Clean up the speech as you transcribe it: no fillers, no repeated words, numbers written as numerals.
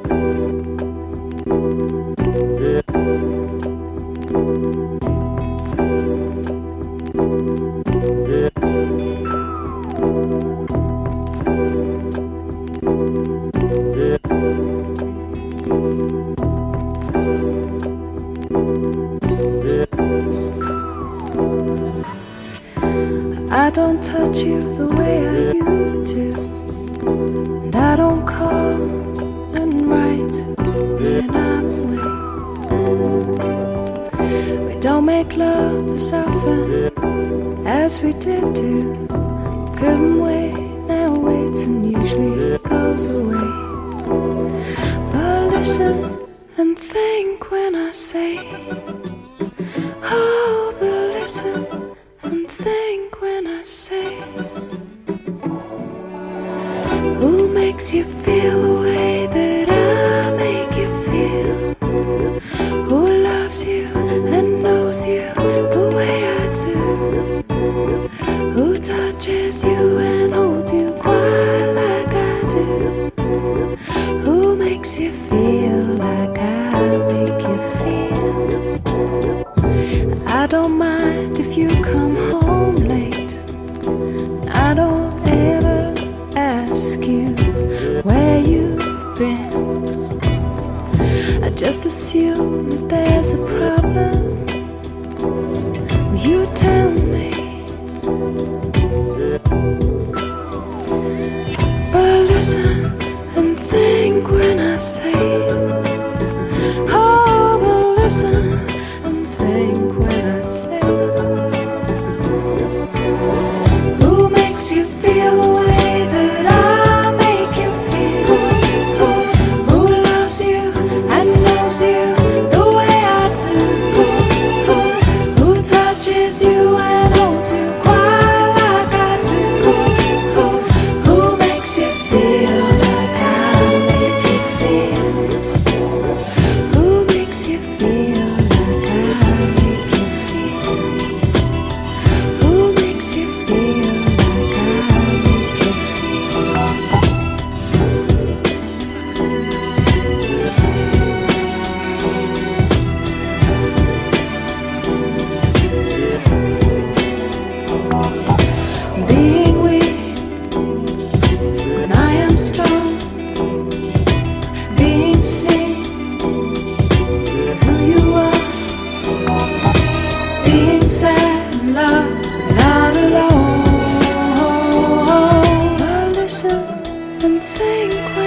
I don't touch you the way I used to, and I don't call and write when I'm away. We don't make love as often as we did do. Couldn't wait, now waits and usually goes away. But listen and think when I say, oh, but listen and think when I say, who makes you feel the way that I make you feel? Who loves you and knows you the way I do? Who touches you and holds you quite like I do? Who makes you feel like I make you feel? I don't mind if you come home late. I don't ever ask you where you've been. I just assume if there's a problem, you tell me. But listen and think when I say, oh, but listen and think when I say, who makes you feel the way that I make you feel? Who loves you and knows you the way I do? Who touches you and holds you quite like I do? Who makes you feel like I make you feel? Who makes you feel like I make you feel? Who makes you feel like I make you feel? Being weak when I am strong, being seen who you are, being sad and loved, not alone. But listen and think when